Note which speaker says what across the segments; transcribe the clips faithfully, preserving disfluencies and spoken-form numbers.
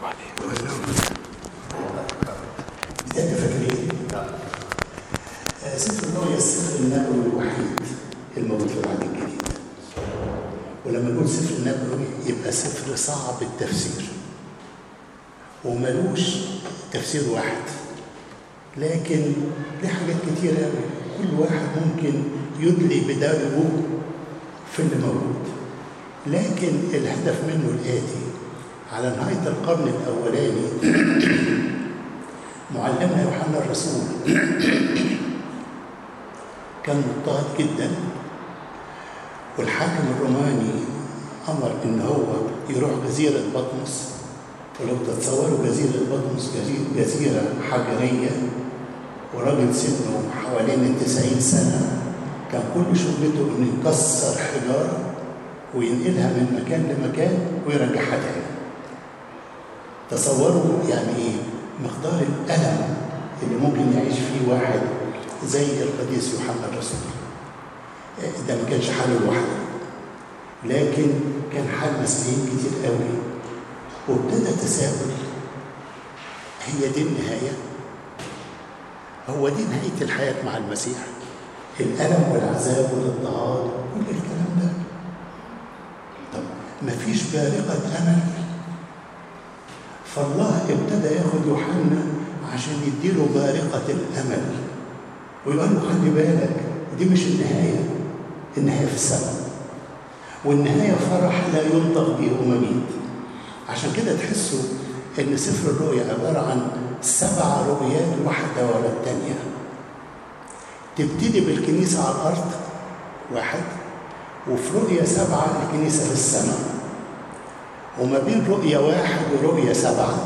Speaker 1: بداية فاكرين؟ سفر الرؤيا السفر النبوي الوحيد الموجود في العهد الجديد. ولما نقول سفر النبوي يبقى سفر صعب التفسير وملوش تفسير واحد، لكن ليه حاجات كتير قوي كل واحد ممكن يدلي بدلوه في اللي موجود. لكن الهدف منه الآتي: على نهاية القرن الأولاني معلمنا يوحنا الرسول كان مضطهد جدا، والحاكم الروماني أمر إن هو يروح جزيرة بطمس. ولو تتصوروا جزيرة بطمس جزيرة حجرية، وراجل سنه حوالين التسعين سنة كان كل شغلته إنه يكسر حجارة وينقلها من مكان لمكان ويرجعها تاني. تصوروا يعني إيه مقدار الألم اللي ممكن يعيش فيه واحد زي القديس يوحنا الرسول. ده ما كانش حاله لوحده، لكن كان حال مسيحيين كتير قوي. وابتدى تساؤل: هي دي النهاية؟ هو دي نهاية الحياة مع المسيح؟ الألم والعذاب والاضطهاد كل الكلام ده؟ طب مفيش بارقة أمل؟ فالله ابتدى ياخد يوحنا عشان يديله بارقة الأمل ويقول له: خلي بالك، دي مش النهاية، النهاية في السماء، والنهاية فرح لا ينطق به أمميت. عشان كده تحسوا إن سفر الرؤيا عبارة عن سبع رؤيات واحدة ورا التانية. تبتدي بالكنيسة على الأرض واحد، وفي رؤيا سبعة الكنيسة في السماء، وما بين رؤيا واحد ورؤيا سبعة.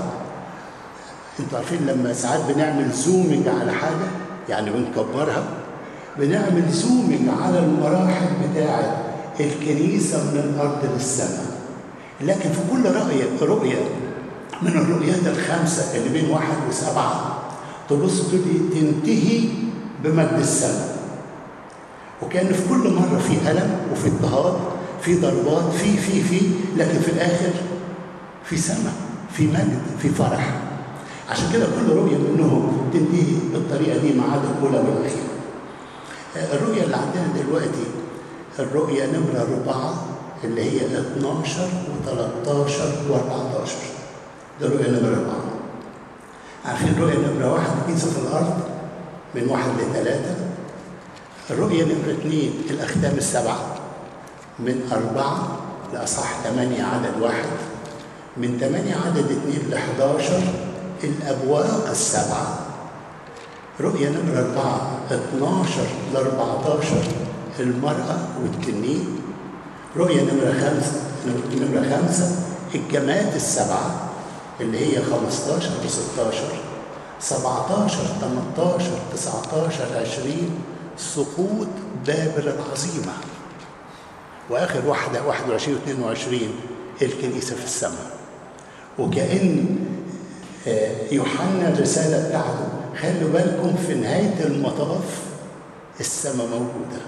Speaker 1: انتوا عارفين لما ساعات بنعمل زومنج على حاجة، يعني بنكبرها، بنعمل زومنج على المراحل بتاعة الكنيسة من الأرض للسماء. لكن في كل رؤية رؤية من الرؤيات الخمسة اللي بين واحد وسبعة تبص تقولي تنتهي بمجد السماء. وكان في كل مرة في ألم وفي اضطهاد، في ضربات، في في في لكن في الآخر في سماء، في مجد، في فرح. عشان كده كل رؤية منهم تنتهي بالطريقة دي ما عدا الأولى والأخيرة. الرؤية اللي عندنا دلوقتي الرؤية نمرة أربعة اللي هي اتناشر وتلتاشر واربعتاشر. ده الرؤية نمرة أربعة. عارفين الرؤية نمرة واحد الكنيسة في الأرض من واحد لثلاثة. الرؤية نمرة اثنين الأختام السبعة من أربعة لأصح ثمانية عدد واحد، من ثمانية عدد اثنين لحداشر الأبواق السبعة. رؤية نمرة أربعة اتناشر لأربعتاشر المرأة والتنين. رؤية نمرة خمسة نمرة خمسة الجماد السبعة اللي هي خمستاشر وستاشر، سبعتاشر تمنتاشر تسعتاشر عشرين سقوط بابل العظيمة. وآخر واحدة واحد وعشرين واثنين وعشرين الكنيسة في السماء. وكأن يوحنا الرسالة بتاعته خلوا بالكم في نهاية المطاف السماء موجودة.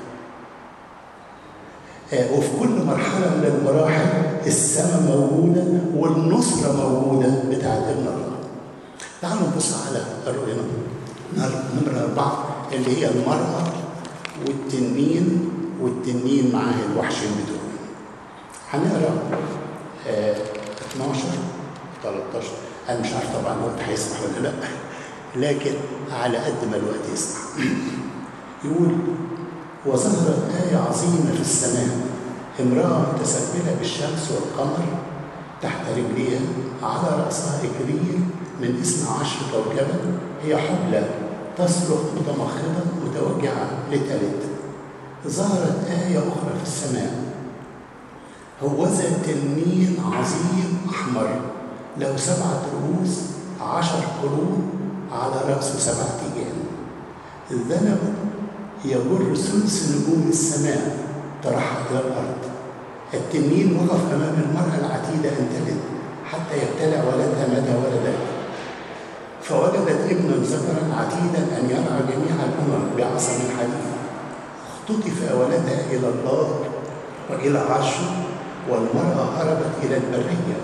Speaker 1: وفي كل مرحلة من المراحل السماء موجودة والنصرة موجودة بتاعت النار. تعالوا نبص على الرؤية نمرة أربعة اللي هي المرأة والتنين، والتنين معاه الوحشين بتوعه. هنقرا اه اتناشر تلتاشر. أنا مش عارف طبعا الوقت هيسمح ولا لأ، لكن على قد ما الوقت يسمح. يقول: وظهرت آية عظيمة في السماء، امرأة متسبلة بالشمس والقمر تحت رجليها، على رأسها إكليل من اثنا عشر كوكبا، هي حبلى تصرخ متمخضة متوجعة لتلد. ظهرت آية أخرى في السماء: هوذا تنين عظيم أحمر له سبعة رؤوس عشر قرون على رأسه سبعة تيجان، الذنب يجر ثلث نجوم السماء طرحها إلى الأرض. التنين وقف أمام المرأة العتيدة أن تلد حتى يبتلع ولدها متى ولدت، فوجدت ابنا ذكرا عتيدا أن يرعى جميع الأمم بعصا من حديد. اختطف ولدها إلى الله وإلى عرشه، والمرأة هربت إلى البرية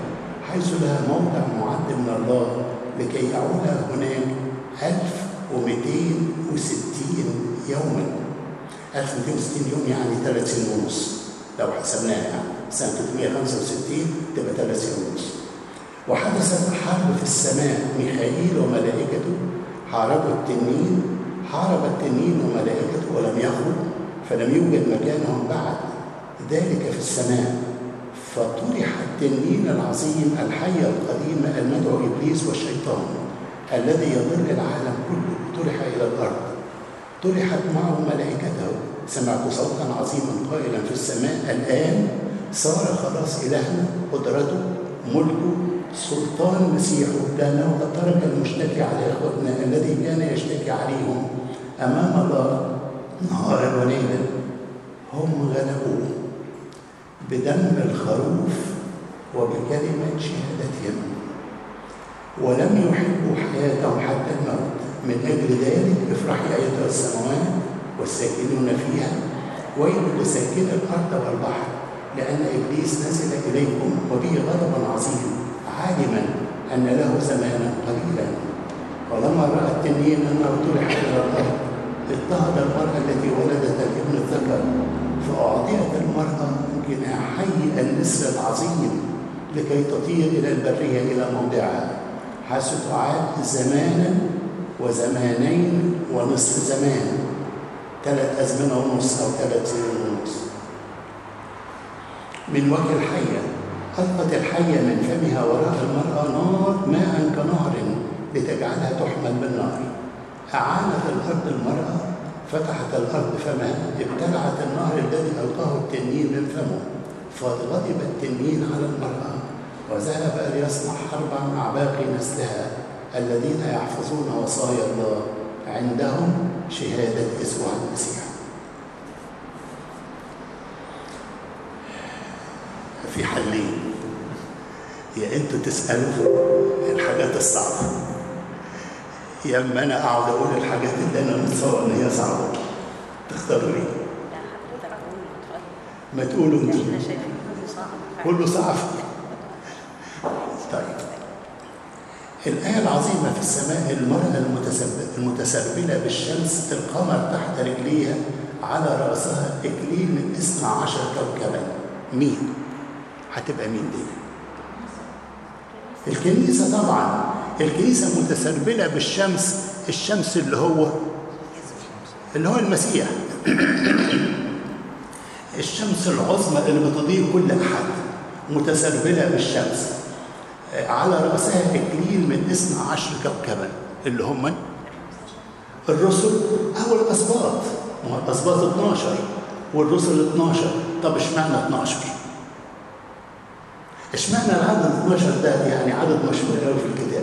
Speaker 1: حيث لها موضع معد من الله لكي يعول هناك ألف ومئتين وستين يوما. ألف ومئتين وستين يوم يعني ثلاث سنين ونص، لو حسبناها يعني سنة ثلاثمئة وخمسة وستين تبقى ثلاث سنين ونص. وحدثت حرب في السماء، ميخائيل وملائكته حاربوا التنين، حارب التنين وملائكته ولم يخرج، فلم يوجد مكانهم بعد ذلك في السماء. فطرح التنين العظيم الحي القديم المدعو إبليس والشيطان الذي يضل العالم كله، طرح إلى الأرض. طرحت معه ملائكته. سمعت صوتا عظيما قائلا في السماء: الآن صار خلاص إلهنا، قدرته، ملكه، سلطان مسيحه، لأنه قد ترك المشتكي على إخوتنا الذي كان يشتكي عليهم أمام الله نهارا وليلا. هم غلبوه بدم الخروف وبكلمة شهادتهم، ولم يحبوا حياتهم حتى الموت. من أجل ذلك افرحي أيتها السماوات والساكنون فيها، ويل لساكن الأرض والبحر، لأن إبليس نزل إليكم وبه غضب عظيم، عالما أن له زمانا قليلا. ولما رأى التنين أنه طرح إلى الأرض، اضطهد المرأة التي ولدت الابن الذكر، فأعطيت المرأة جناحي النسر العظيم لكي تطير إلى البرية إلى موضعها، حيث تعاد زمانا وزمانين ونصف زمان، ثلاث أزمنة ونص أو ثلاث سنين ونص. من وجه الحية ألقت الحية من فمها وراء المرأة نار ماء كنهر لتجعلها تحمل بالنار. أعانت الأرض المرأة، فتحت الأرض فمها، ابتلعت النهر الذي ألقاه التنين من فمه، فغضب التنين على المرأة وذهب ليصنع حربا مع باقي نسلها الذين يحفظون وصايا الله، عندهم شهادة يسوع المسيح. في حلين: يا انتوا تسألوا الحاجات الصعبة، يا اما انا اقعد اقول الحاجات اللي انا متصور ان هي صعبة. تختاروا ايه؟
Speaker 2: لا حضرتك اقول.
Speaker 1: ما تقولوا انتوا.
Speaker 2: احنا شايفين كله صعب.
Speaker 1: كله صعب. طيب، الآية العظيمة في السماء: المرأة المتسربلة بالشمس، القمر تحت رجليها، على رأسها إكليل من اثنا عشر كوكبا. مين؟ هتبقى مين دي؟ الكنيسة طبعا. الكنيسة متسربلة بالشمس، الشمس اللي هو اللي هو المسيح. الشمس العظمى اللي بتضيء كل أحد، متسربلة بالشمس، على رأسها إكليل من اثنا عشر كوكبا، اللي هم الرسل أو الأسباط. الأسباط اثناشر والرسل اثناشر. طب اشمعنى اثناشر؟ اشمعنى العدد اثناشر ده؟ يعني عدد مشهور قوي في الكتاب.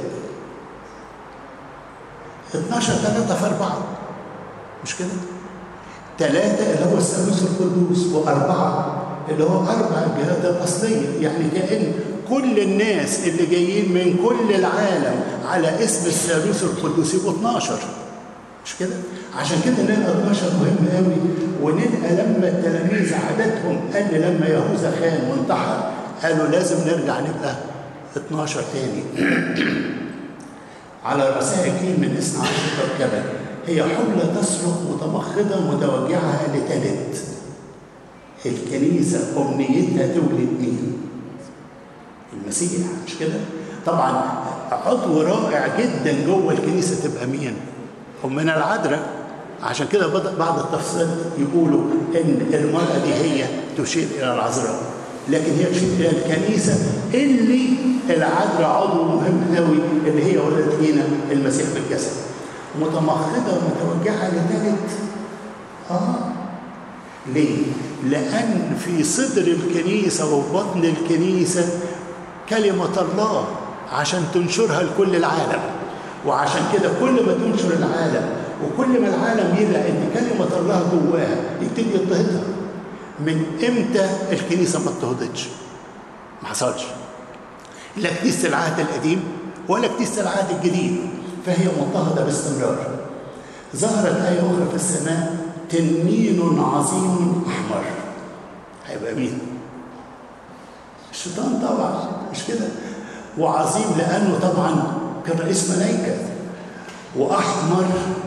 Speaker 1: اثناشر ثلاثة في أربعة، مش كده؟ ثلاثة اللي هو الثالوث القدوس، وأربعة اللي هو أربع الجهات الأصلية. يعني كأن كل الناس اللي جايين من كل العالم على اسم الثالوث القدوس يبقوا اثناشر، مش كده؟ عشان كده نلقى اثناشر مهم قوي. ونلقى لما التلاميذ عددهم قل، لما يهوذا خان وانتحر، قالوا لازم نرجع نبقى اثناشر تاني. على رأسها إكليل من اثنا عشر كوكبا، هي حملة تصرخ متمخضة متوجعة لتلد. الكنيسة أمنيتها تولد مين؟ المسيح، مش كده؟ طبعا عضو رائع جدا جوه الكنيسة تبقى مين؟ أمنا العذراء. عشان كده بدأ بعض التفسير يقولوا إن المرأة دي هي تشير إلى العذراء، لكن هي تشير إلى الكنيسة اللي العذراء عضو مهم قوي، اللي هي ولدت لينا المسيح بالجسد. متمخضة ومتوجعة لتلد. آه ليه؟ لأن في صدر الكنيسة وبطن الكنيسة كلمة الله عشان تنشرها لكل العالم. وعشان كده كل ما تنشر العالم وكل ما العالم يلاقي ان كلمة الله جواها يبتدي يضطهدها. من امتى الكنيسة ما اضطهدتش؟ ما حصلش. لا كنيسة العهد القديم ولا كنيسة العهد الجديد، فهي مضطهدة باستمرار. ظهرت آية أخرى في السماء: تنين عظيم أحمر. هيبقى مين؟ الشيطان طبعا، مش كده؟ وعظيم لأنه طبعا كان رئيس ملائكة، وأحمر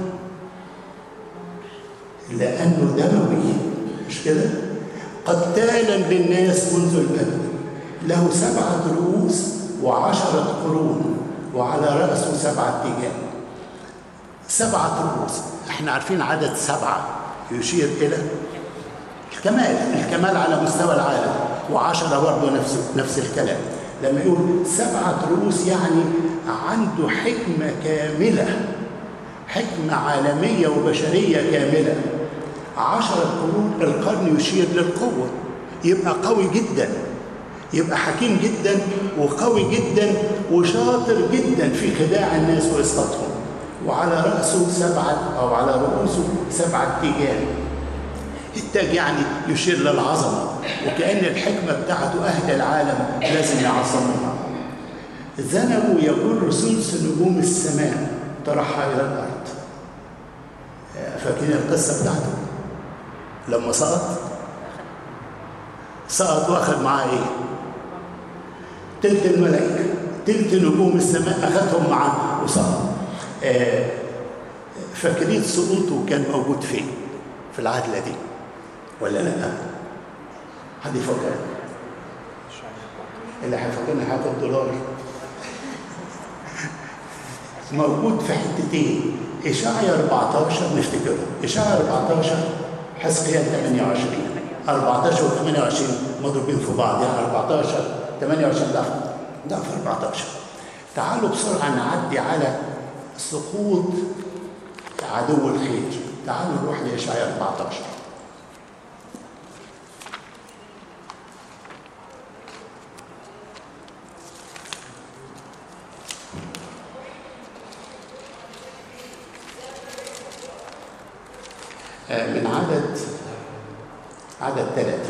Speaker 1: لأنه دموي، مش كده؟ قتالا للناس منذ البدء، له سبعة رؤوس وعشرة قرون، وعلى رأسه سبعة تيجان. سبعة رؤوس، احنا عارفين عدد سبعة يشير إلى الكمال، الكمال على مستوى العالم، وعشرة برضه نفس نفس الكلام. لما يقول سبعة رؤوس يعني عنده حكمة كاملة، حكمة عالمية وبشرية كاملة. عشرة قرون، القرن يشير للقوة، يبقى قوي جدا، يبقى حكيم جدا وقوي جدا وشاطر جدا في خداع الناس وإسقاطهم. وعلى رأسه سبعة أو على رؤوسه سبعة تيجان. التاج يعني يشير للعظمة، وكأن الحكمة بتاعته أهل العالم لازم يعظموها. ذنبوا يقول ثلث نجوم السماء طرحها إلى الأرض. فاكرين القصة بتاعته لما سقط؟ سقط واخد معاه ايه؟ تلت الملائكة، تلت نجوم السماء أخذهم معاه وسقط. آه فاكرين سقوطه كان موجود فين؟ في العدلة دي ولا لا؟ حد يفكر؟ اللي هيفكرني هياخد دولار. موجود في حتتين، إشعيا أربعتاشر نفتكره، إشعيا أربعتاشر، حزقيال ثمانية وعشرين. أربعتاشر و ثمانية وعشرين مضروبين في بعض، يعني أربعتاشر ثمانية وعشرين ضعف ضعف أربعتاشر. تعالوا بسرعة نعدي على سقوط عدو الخير. تعالوا نروح لإشعيا أربعتاشر. من عدد عدد ثلاثة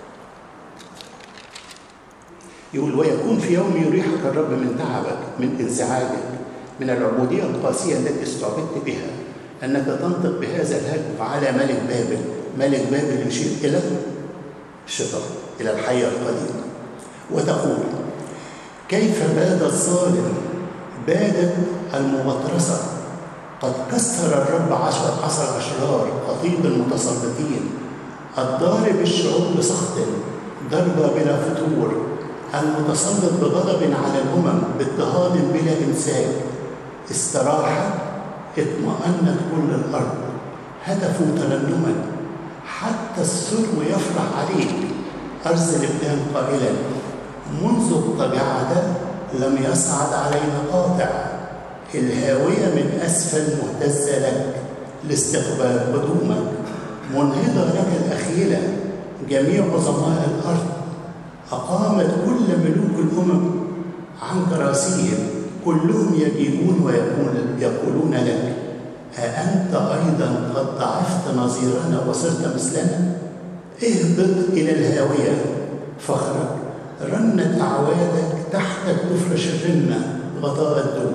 Speaker 1: يقول: ويكون في يوم يريحك الرب من تعبك، من انزعاجك، من العبودية القاسية التي استعبدت بها، أنك تنطق بهذا الهجو على ملك بابل. ملك بابل يشير إلى الشيطان، إلى الحية القديمة، وتقول: كيف باد الظالم، بادت المبطرسة، قد كسر الرب عشر عشر أشرار، خطيب المتسلطين، الضارب الشعوب بسخط، ضربة بلا فتور، المتسلط بغضب على الأمم، باضطهاد بلا إمساك. استراح، اطمأنت كل الأرض، هتفوا ترنما، حتى السرو يفرح عليك. أرسل ابدان قائلا: منذ الطبيعة لم يصعد علينا قاطع، الهاوية من أسفل مهتزة لك لاستقبال قدومك، منهضة لك الأخيلة جميع عظماء الأرض، أقامت كل ملوك الأمم عن كراسيهم، كلهم يجيبون ويقولون لك: أأنت أيضا قد ضعفت نظيرنا وصرت مثلنا؟ اهبط إلى الهاوية فاخرج، رنت أعوادك تحتك تفرش الرنة غطاء الدود.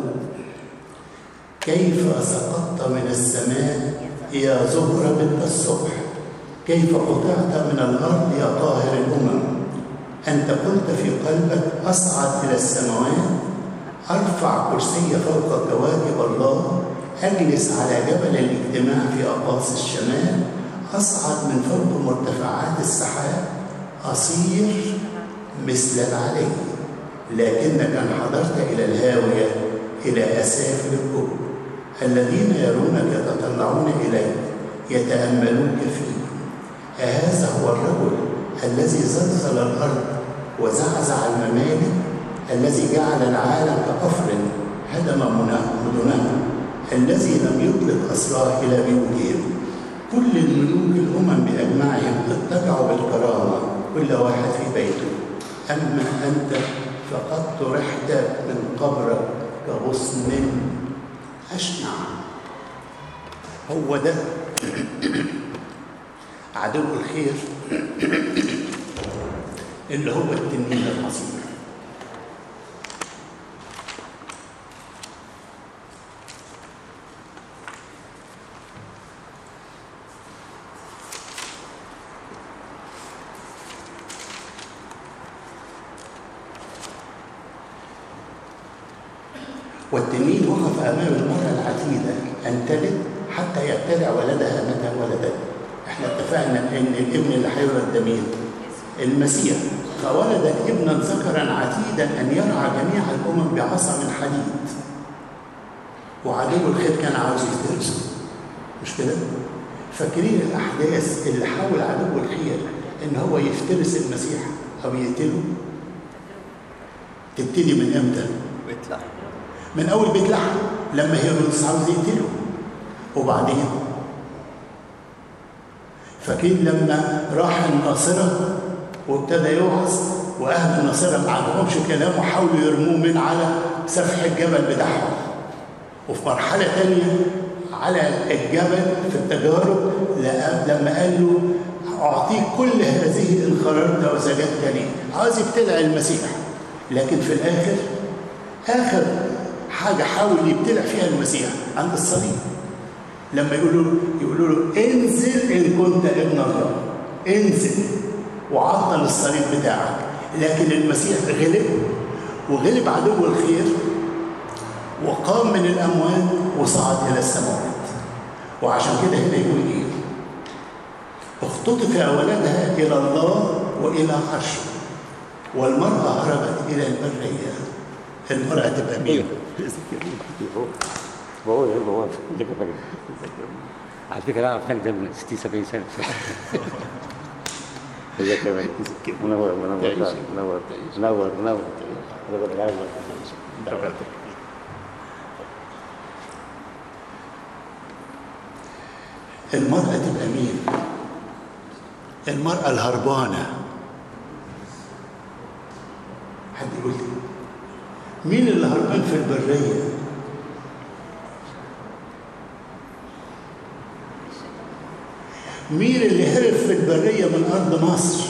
Speaker 1: كيف سقطت من السماء يا زهرة بنت الصبح، كيف قطعت من الأرض يا طاهر الأمم. أنت قلت في قلبك: أصعد إلى السماوات، أرفع كرسي فوق كواكب الله، أجلس على جبل الاجتماع في أقاصي الشمال، أصعد من فوق مرتفعات السحاب، أصير مثل العلي. لكنك انحدرت إلى الهاوية، إلى أسافل الجب. الذين يرونك يتطلعون إليك، يتأملونك فيه. أهذا هو الرجل الذي زلزل الأرض وزعزع الممالك، الذي جعل العالم كقفر هدم مدنه، الذي لم يطلق أسراه إلى بيوتهم. كل الملوك الأمم بأجمعهم اتبعوا بالكرامة، كل واحد في بيته. أما أنت فقد طرحت من قبرك كغصن أشنع. هو ده عدو الخير اللي هو التنين العظيم. والتنين وقف أمام المرأة العتيدة أن تلد حتى يبتلع ولدها متى ولدت. احنا اتفقنا ان الابن اللي هيولد ده مين؟ المسيح. فولدت ابنا ذكرا عتيدا ان يرعى جميع الامم بعصا من حديد. وعدو الخير كان عاوز يفترسه، مش كده؟ فاكرين الاحداث اللي حاول عدو الخير ان هو يفترس المسيح او يقتله؟ تبتدي من امتى؟
Speaker 3: بيت لحم.
Speaker 1: من اول بيت لحم لما هيرودس عاوز يقتله. وبعدين فاكرين لما راح الناصره وابتدى يوعظ واهل الناصره ما عندهمش كلام وحاولوا يرموه من على سفح الجبل بتاعهم. وفي مرحله ثانيه على الجبل في التجارب لما قال له اعطيك كل هذه ان خررت وسجدت لي. عاوز يبتلع المسيح، لكن في الاخر اخر حاجه حاول يبتلع فيها المسيح عند الصليب، لما يقولوا يقولوا له انزل ان كنت ابن الله، انزل وعطل الصليب بتاعك. لكن المسيح غلب وغلب عدو الخير وقام من الاموات وصعد الى السماوات. وعشان كده هنا يقول ايه؟ اختطف ولدها الى الله والى عرشه والمراه هربت الى البريه. المراه تبقى مين؟
Speaker 4: بقول ايه بقول على فكره انا فاهم ده من ستين سبعين سنه. هي كمان منور منور منور منور منور
Speaker 1: المرأة تبقى مين؟ المرأة الهربانة. حد يقول لي مين اللي هربان في البرية؟ مين اللي هرب في البرية من أرض مصر؟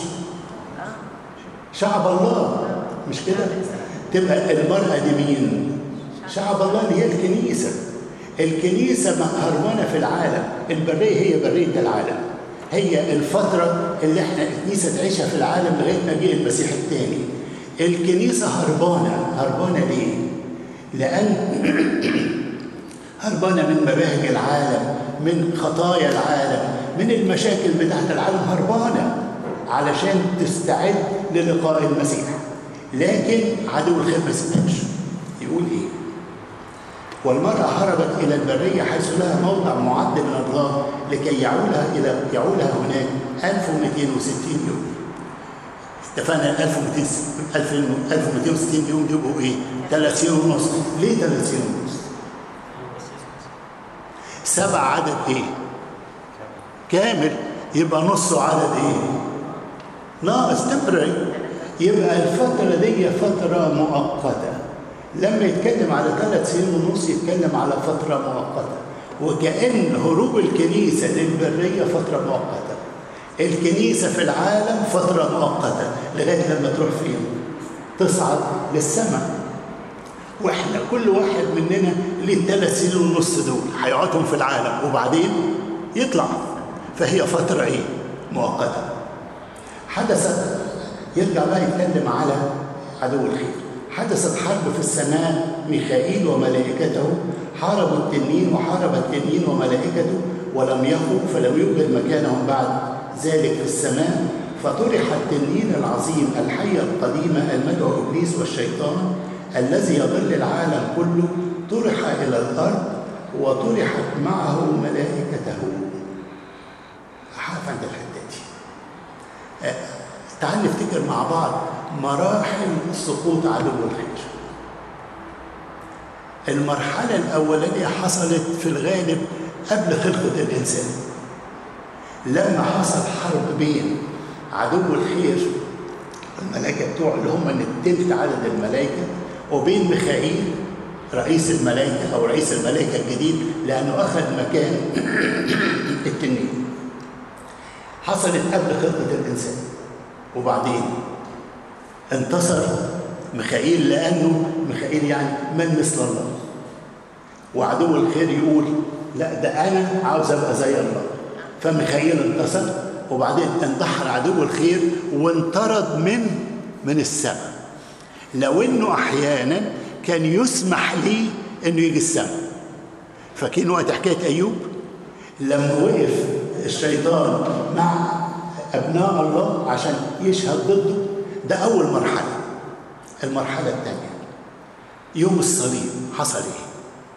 Speaker 1: شعب الله، مش كده؟ تبقى المرأة دي مين؟ شعب الله اللي هي الكنيسة. الكنيسة هربانة في العالم. البرية هي برية العالم، هي الفترة اللي احنا الكنيسة تعيشها في العالم لغاية ما جه المسيح الثاني. الكنيسة هربانة. هربانة ليه؟ لأن هربانة من مباهج العالم، من خطايا العالم، من المشاكل بتاعت العالم. هربانة علشان تستعد للقاء المسيح. لكن عدو الخير ما سمعش. يقول ايه؟ والمرأة هربت إلى البرية حيث لها موضع معد من الله لكي يعولها إلى يعولها هناك ألف ومئتين وستين يوم. اتفقنا ال ألف ومئتين وستين يوم دي يبقوا ايه؟ ثلاث سنين ونص. ليه ثلاث سنين ونص؟ سبع عدد ايه؟ كامل. يبقى نصه عدد ايه؟ ناقص تمبرري. يبقى الفترة دي فترة مؤقتة. لما يتكلم على ثلاث سنين ونص يتكلم على فترة مؤقتة، وكأن هروب الكنيسة للبرية فترة مؤقتة. الكنيسة في العالم فترة مؤقتة لغاية لما تروح فين؟ تصعد للسماء. واحنا كل واحد مننا ليه الثلاث سنين ونص دول هيقعدهم في العالم وبعدين يطلع. فهي فترة ايه؟ مؤقتة. حدثت، يرجع بقى يتكلم على عدو الخير. حدثت حرب في السماء، ميخائيل وملائكته حاربوا التنين وحارب التنين وملائكته ولم يخوا، فلم يوجد مكانهم بعد ذلك في السماء. فطرح التنين العظيم الحية القديمة المدعو إبليس والشيطان الذي يضل العالم كله، طرح إلى الأرض وطرحت معه ملائكته. هقف عند الحتة دي. تعال نفتكر مع بعض مراحل سقوط عدو الخير. المرحلة الأولانية حصلت في الغالب قبل خلقة الإنسان، لما حصل حرب بين عدو الخير الملائكة بتوع اللي هم التلت عدد الملائكة وبين ميخائيل رئيس الملائكة أو رئيس الملائكة الجديد، لأنه أخذ مكان التنين. حصلت قبل خلقة الإنسان. وبعدين انتصر ميخائيل، لأنه ميخائيل يعني من مثل الله. وعدو الخير يقول لا ده أنا عاوز أبقى زي الله. فميخائيل انتصر، وبعدين انتحر عدو الخير وانطرد من من السماء. لو انه احيانا كان يسمح لي انه يجي السماء. فاكرين وقت حكايه ايوب لما وقف الشيطان مع ابناء الله عشان يشهد ضده؟ ده اول مرحله. المرحله الثانيه يوم الصليب حصل ايه؟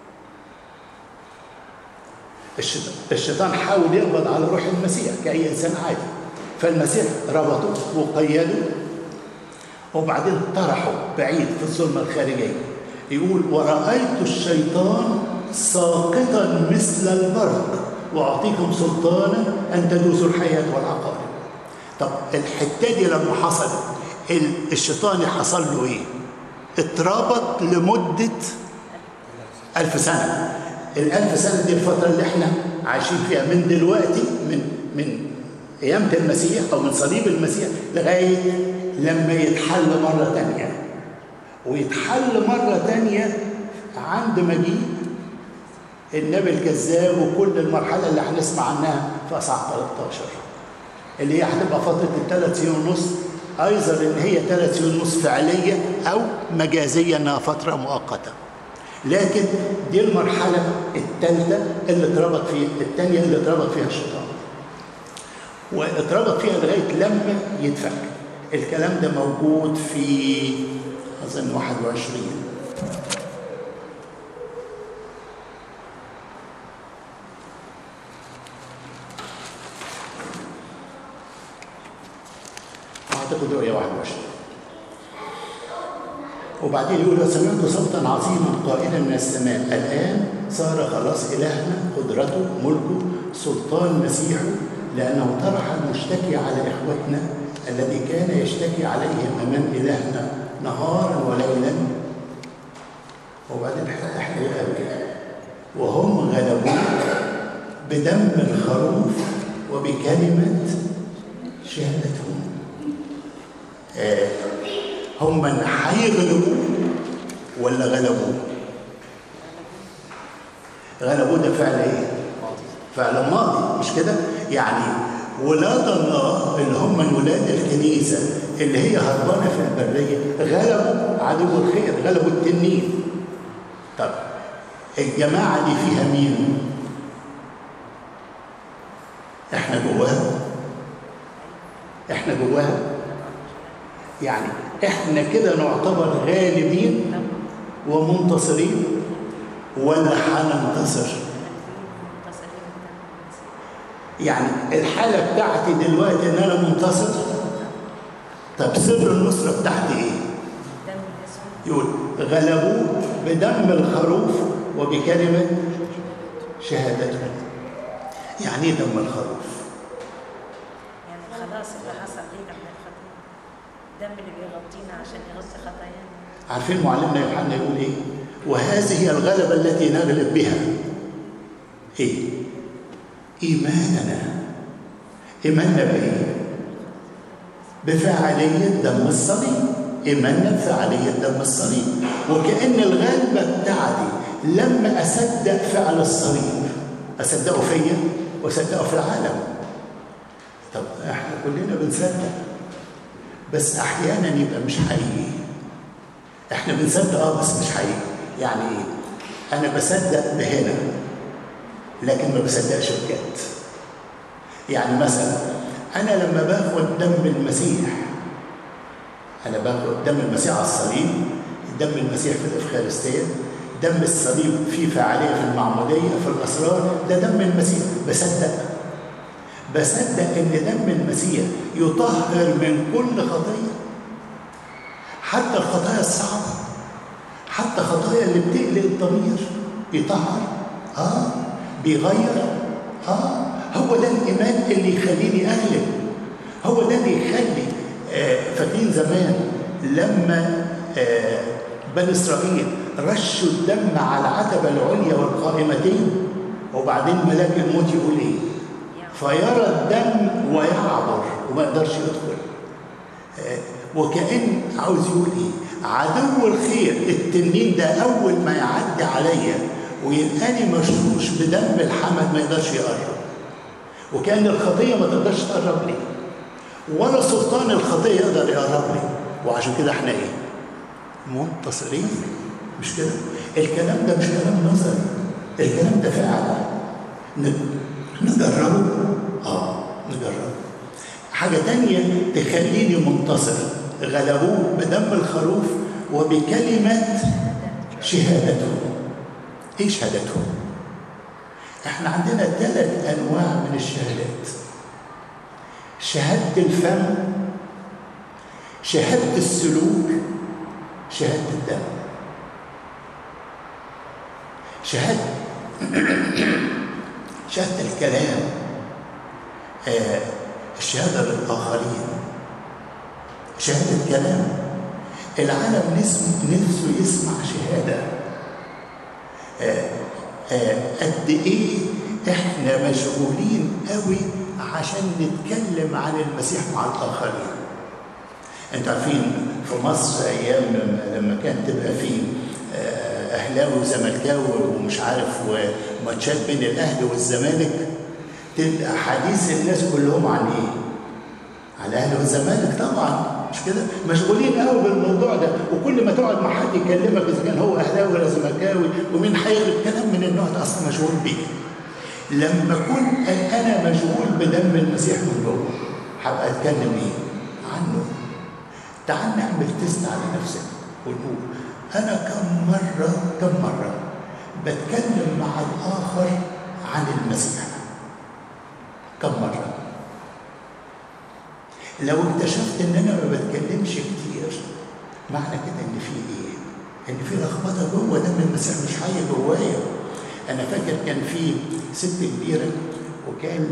Speaker 1: الشيطان, الشيطان حاول يقبض على روح المسيح كأي إنسان عادي، فالمسيح ربطه وقيده وبعدين طرحه بعيد في الظلمة الخارجية. يقول ورأيت الشيطان ساقطا مثل البرق وأعطيكم سلطانا أن تدوسوا الحياة والعقارب. طب الحتة دي لما حصلت الشيطان حصل له إيه؟ اتربط لمدة ألف سنة. الألف سنة دي الفترة اللي احنا عايشين فيها من دلوقتي، من من قيامة المسيح أو من صليب المسيح لغاية لما يتحل مرة تانية. ويتحل مرة تانية عند مجيء النبي الكذاب وكل المرحلة اللي هنسمع عنها في أصحاح ثلاثة عشر، اللي هي هتبقى فترة الثلاث سنين ونص، أيضا إن هي ثلاث سنين ونص فعلية أو مجازية إنها فترة مؤقتة. لكن دي المرحلة الثالثة اللي اتربط فيها، الثانية اللي اتربط فيها الشيطان، واتربط فيها لغاية لما يتفك. الكلام ده موجود في أظن واحد وعشرين. أعتقد رؤية واحد وعشرين. وبعدين يقول سمعت صوتا عظيما قائلا من السماء الآن صار خلاص إلهنا قدرته ملكه سلطان مسيحه، لأنه طرح المشتكي على إخوتنا الذي كان يشتكي عليهم أمام إلهنا نهارا وليلا. وبعدين حلو قوي وهم غلبوه بدم الخروف وبكلمة شهادتهم. آه هم من هيغلبوه ولا غلبوه؟ غلبوه ده فعل ايه؟ فعل ماضي، مش كده؟ يعني ولاد الله اللي هم من ولاد الكنيسه اللي هي هربانه في البريه غلبوا عدو الخير، غلبوا التنين. طب الجماعه دي فيها مين؟ احنا جواها، احنا جواها يعني احنا كده نعتبر غالبين ومنتصرين ولا هننتصر؟ يعني الحالة بتاعتي دلوقتي ان انا منتصر. طب سر النصرة بتاعتي ايه؟ يقول غلبوه بدم الخروف وبكلمة شهادتهم. يعني ايه دم الخروف؟
Speaker 2: يعني خلاص اللي حصل لينا من الخطيئة، الدم اللي بيغطينا عشان يغطي خطايانا.
Speaker 1: عارفين معلمنا يوحنا يقول ايه؟ وهذه هي الغلبة التي نغلب بها. ايه؟ ايماننا. ايماننا بايه؟ بفعالية دم الصليب. ايماننا بفعالية دم الصليب. وكأن الغلبة بتاعتي لما اصدق فعل الصليب اصدقه فيا واصدقه في العالم. طب احنا كلنا بنصدق بس احيانا يبقى مش حقيقي. احنا بنصدق اه بس مش حقيقي. يعني ايه؟ انا بصدق بهنا لكن ما بصدقش بجد. يعني مثلا انا لما باخد دم المسيح، انا باخد دم المسيح على الصليب، دم المسيح في الافخارستيه، دم الصليب فيه فعاليه في المعموديه في الاسرار، ده دم المسيح. بصدق بصدق ان دم المسيح يطهر من كل خطيه، حتى الخطايا الصعبه، حتى خطايا اللي بتقلق الضمير يطهر. اه بيغير. اه هو ده الايمان اللي يخليني اغلب. هو ده اللي يخلي آه فاكرين زمان لما آه بني اسرائيل رشوا الدم على العتبه العليا والقائمتين، وبعدين ملاك الموت يقول ايه؟ فيرى الدم ويعبر وما يقدرش يدخل. آه وكأن عاوز يقول ايه؟ عدو الخير التنين ده اول ما يعدي عليا ويلقاني مشروش بدم الحمل ما يقدرش يقرب. وكأن الخطيه ما تقدرش تقرب لي ولا سلطان الخطيه يقدر يقرب لي. وعشان كده احنا ايه؟ منتصرين، مش كده؟ الكلام ده مش كلام نظري، الكلام ده فعلا. نجربه؟ اه نجربه. حاجة تانية تخليني منتصر، غلبوه بدم الخروف وبكلمة شهادته. ايه شهادته؟ احنا عندنا ثلاث انواع من الشهادات: شهادة الفم، شهادة السلوك، شهادة الدم. شهادة شهادة الكلام، آه الشهادة للآخرين، شهادة كلام. العالم نفسه يسمع شهادة. آه آه قد إيه إحنا مشغولين قوي عشان نتكلم عن المسيح مع الآخرين. أنتوا عارفين في مصر أيام لما كان تبقى فيه أهلاوي وزملكاوي ومش عارف وماتشات بين الأهلي والزمالك، تبقى حديث الناس كلهم عن إيه؟ على الأهلي والزمالك طبعا، مش كده؟ مشغولين قوي بالموضوع ده، وكل ما تقعد مع حد يكلمك إذا كان هو أهلاوي ولا زملكاوي ومين هيغلب، كلام من النوع ده أصلا مشغول بيه. لما أكون أنا مشغول بدم المسيح من جوه، هبقى أتكلم إيه؟ عنه. تعال نعمل تيست على نفسنا ونقول أنا كم مرة كم مرة بتكلم مع الآخر عن المسيح؟ كم مرة؟ لو اكتشفت إن أنا ما بتكلمش كتير، معنى كده إن في إيه؟ إن في لخبطة جوه دم المسيح مش حي جوايا. أنا فاكر كان في ست كبيرة وكان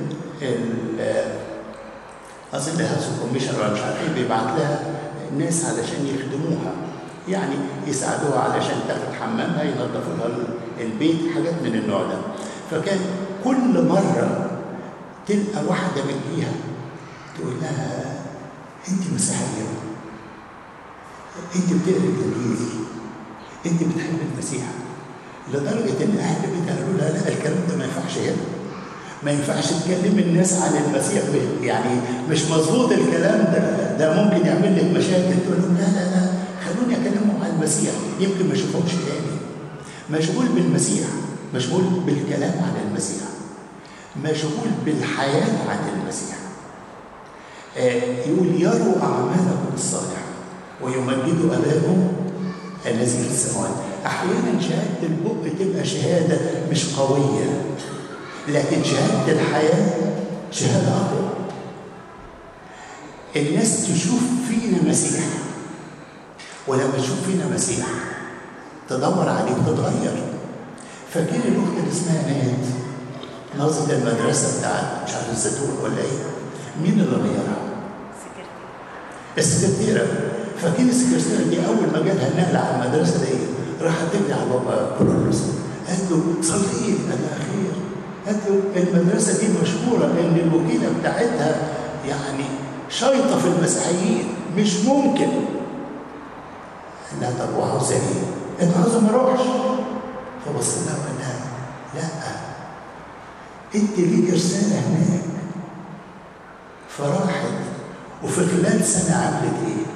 Speaker 1: أظن هاوس كوميشن ولا مش عارف إيه بيبعت لها ناس علشان يخدموها، يعني يساعدوها علشان تاخد حمامها، ينظفوا لها البيت، حاجات من النوع ده. فكان كل مرة تلقى واحدة بتجيها تقول لها أنت مسيحية، أنت بتقري الإنجيل، أنت بتحب المسيح، لدرجة إن أهل البيت قالوا لها لا الكلام ده ما ينفعش هنا، ما ينفعش تكلم الناس عن المسيح، يعني مش مظبوط الكلام ده، ده ممكن يعمل لك مشاكل. تقول لهم لا لا لا خلوني اكلمهم عن المسيح، يمكن ما اشوفهمش تاني. مشغول بالمسيح، مشغول بالكلام عن المسيح، مشغول بالحياه عن المسيح. آه يقول يروا اعمالكم الصالحه ويمجدوا اباكم الذي في السماوات. احيانا شهاده البق تبقى شهاده مش قويه، لكن شهادة الحياة شهادة أقوى. الناس تشوف فينا مسيح، ولما تشوف فينا مسيح تدور عليه وتتغير. فاكرين الأخت اللي اسمها نهاد ناظرة المدرسة بتاعت مش عارف الزيتون ولا إيه؟ مين اللي غيرها؟ السكرتيرة. فاكرين السكرتيرة دي أول ما جالها النقلة على المدرسة دي راحت تجري على بابا كرولوس، قالت له صلي إيه؟ قال لها خير. قالت له المدرسة دي مشهورة إن الوكيلة بتاعتها يعني شايطة في المسيحيين، مش ممكن. قال لها طب وعاوزة إيه؟ قالت له عاوزة ما أروحش. فبص لها وقال لها لا أنت ليك رسالة هناك. فراحت وفي خلال سنة عملت إيه؟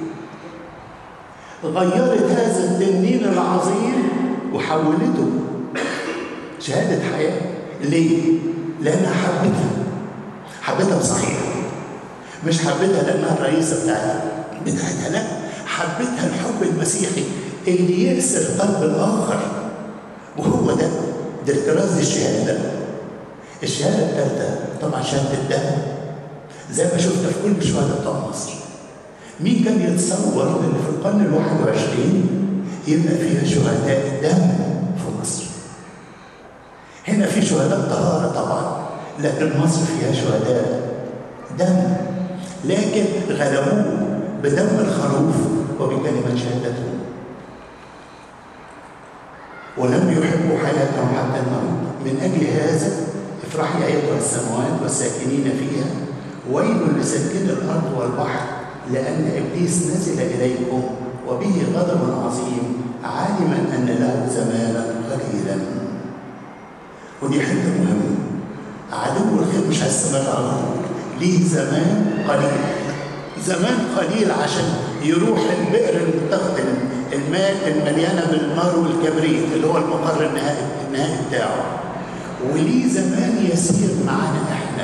Speaker 1: غيرت هذا التنين العظيم وحولته شهادة حياة. ليه؟ لأنها حبتها، حبتها بصحيح، مش حبتها لأنها الرئيسة بتاعتها بتاعتها لا، حبتها الحب المسيحي اللي يكسر قلب الآخر. وهو ده ده الكراز الشهادة. الشهادة الثالثة طبعا شهادة الدم، زي ما شفنا في كل الشهداء بتوع مصر. مين كان يتصور إن في القرن الواحد والعشرين يبقى فيها شهداء الدم في مصر؟ هنا في شهداء طهارة طبعا، لكن مصر فيها شهداء دم، لكن غلبوه بدم الخروف وبكلمة شهادته، ولم يحبوا حياتهم حتى الموت. من أجل هذا افرحي أيتها السماوات والساكنين فيها، ويل لساكن الأرض والبحر، لأن إبليس نزل إليكم وبه غضب عظيم، عالما أن له زمانا قليلا. ودي حته مهمه، عدو الخير مش هيستمر على طول، ليه زمان قليل، زمان قليل عشان يروح البئر الماء المليانه بالنار والكبريت اللي هو المقر النهائي النهائي بتاعه، وليه زمان يسير معانا احنا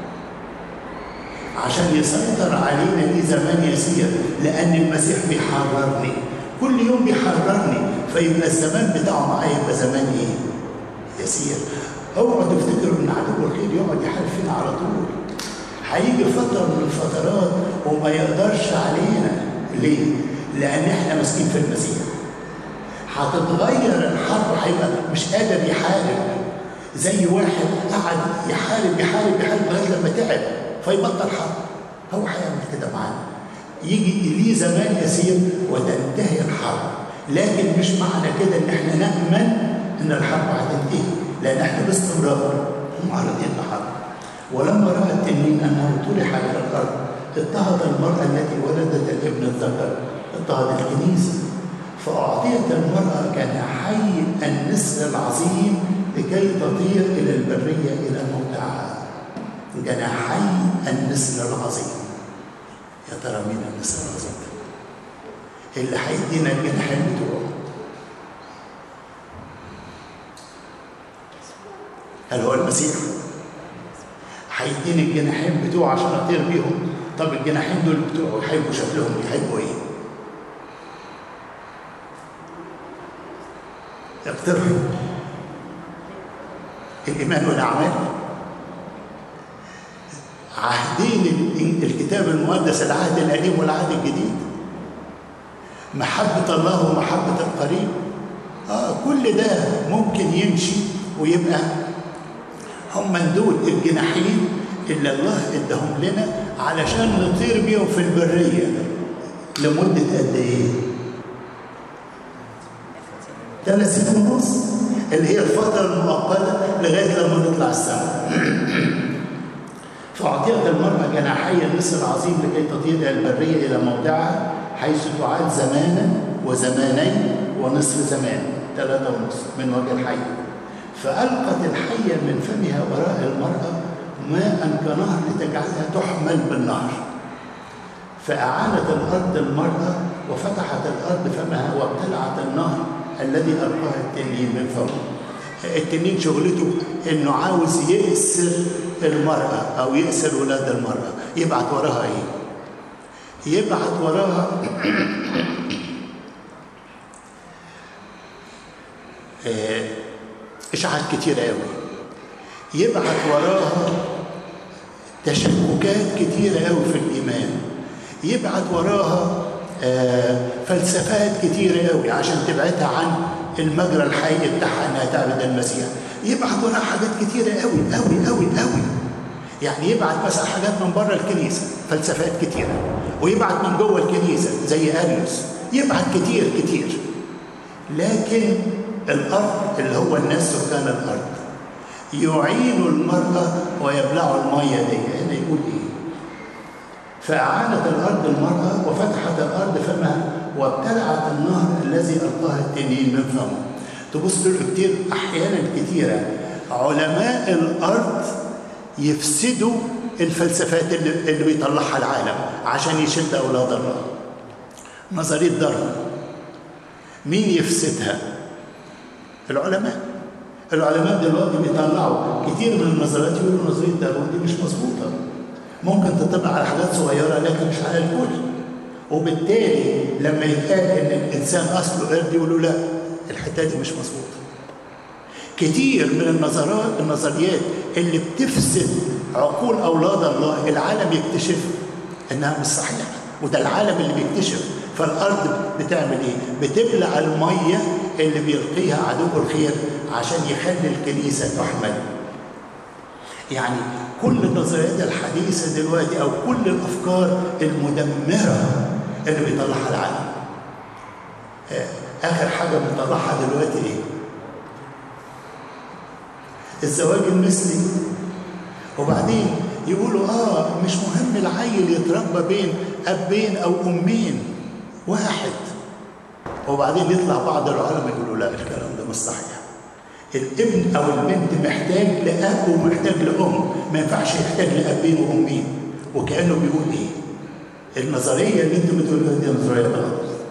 Speaker 1: عشان يسيطر علينا. ليه زمان يسير؟ لان المسيح بيحررني كل يوم، بيحررني، فيبقى الزمان بتاعه معايا يبقى زمان ايه؟ يسير. اوعوا تفتكروا ان عدو الخير يقعد يحارب فينا على طول. هيجي فتره من الفترات وما يقدرش علينا. ليه؟ لان احنا ماسكين في المسيح. هتتغير الحرب، هيبقى مش قادر يحارب، زي واحد قعد يحارب يحارب يحارب لغايه لما تعب فيبطل حرب. هو هيعمل كده معانا. يجي ليه زمان يسير وتنتهي الحرب، لكن مش معنى كده ان احنا نامن ان الحرب هتنتهي، لان احنا باستمرار معرضين لحرب. ولما راى التنين انه طرح الى الارض اضطهد المراه التي ولدت الابن الذكر، اضطهد الكنيسه، فاعطيت المراه جناحي النسر العظيم لكي تطير الى البريه الى موضعها. جناحي النسر العظيم. يا ترى مين النسر العظيم ده؟ اللي هيدينا الجناحين بتوعه. هل هو المسيح؟ هيديني الجناحين بتوعه عشان اطير بيهم. طب الجناحين دول بتوعه يحبوا شكلهم، يحبوا ايه؟ اقترحوا. الايمان والاعمال. عهدين الكتاب المقدس، العهد القديم والعهد الجديد. محبة الله ومحبة القريب. آه كل ده ممكن يمشي ويبقى هم دول الجناحين اللي الله اداهم لنا علشان نطير بيهم في البرية لمدة قد ايه؟ ثلاث سنين ونص، اللي هي الفترة المؤقتة لغاية لما نطلع السماء. فأعطيت المرأة جناحي النسر العظيم لكي تطير إلى البرية إلى موضعها حيث تعاد زمانا وزمانين ونصف زمان، ثلاثة ونص من وجه الحي. فألقت الحية من فمها وراء المرأة ماء كنهر لتجعلها تحمل بالنهر. فأعانت الأرض المرأة وفتحت الأرض فمها وابتلعت النهر الذي ألقاه التنين من فمه. التنين شغلته إنه عاوز يأسر المرأة أو يأسر ولاد المرأة. يبعت وراها إيه؟ يبعت وراها إشاعات كتيرة أوي. يبعت وراها تشككات كتيرة أوي في الإيمان. يبعت وراها فلسفات كتيرة أوي عشان تبعدها عن المجرى الحقيقي بتاعها انها تعبد المسيح. يبعت وراها حاجات كتيره قوي قوي قوي قوي. يعني يبعت مثلا حاجات من بره الكنيسه، فلسفات كتيره، ويبعت من جوه الكنيسه زي اريوس. يبعت كتير كتير. لكن الارض اللي هو الناس سكان الارض يعينوا المراه ويبلعوا الميه دي. هنا يقول ايه؟ فأعانت الأرض المرأة وفتحت الأرض فمها وابتلعت النهر الذي ألقاه التنين من فمه. تبص له كتير، أحيانا كتيرة علماء الأرض يفسدوا الفلسفات اللي, اللي بيطلعها العالم عشان يشد أولاد الله. نظرية داروين مين يفسدها؟ العلماء. العلماء دلوقتي بيطلعوا كتير من النظريات يقولوا نظرية داروين دي مش مظبوطة، ممكن تطبق على حاجات صغيرة لكن مش على الكل. وبالتالي لما يتقال ان الانسان اصله قرد يقولوا لا، الحته دي مش مظبوطه. كتير من النظرات النظريات اللي بتفسد عقول اولاد الله العالم يكتشف انها مش صحيحه، وده العالم اللي بيكتشف. فالارض بتعمل ايه؟ بتبلع الميه اللي بيلقيها عدو الخير عشان يخلي الكنيسه تحمل. يعني كل النظريات الحديثه دلوقتي او كل الافكار المدمره اللي بيطلعها العالم، اخر حاجه بيطلعها دلوقتي ايه؟ الزواج المثلي. وبعدين يقولوا اه مش مهم العيل يتربى بين ابين او امين واحد. وبعدين يطلع بعض العلماء يقولوا لا، الكلام ده مش صحيح. الابن او البنت محتاج لاب ومحتاج لام، ما ينفعش يحتاج لابين وامين. وكانه بيقول ايه؟ النظريه اللي انتم بتقولوها دي نظريه غلط.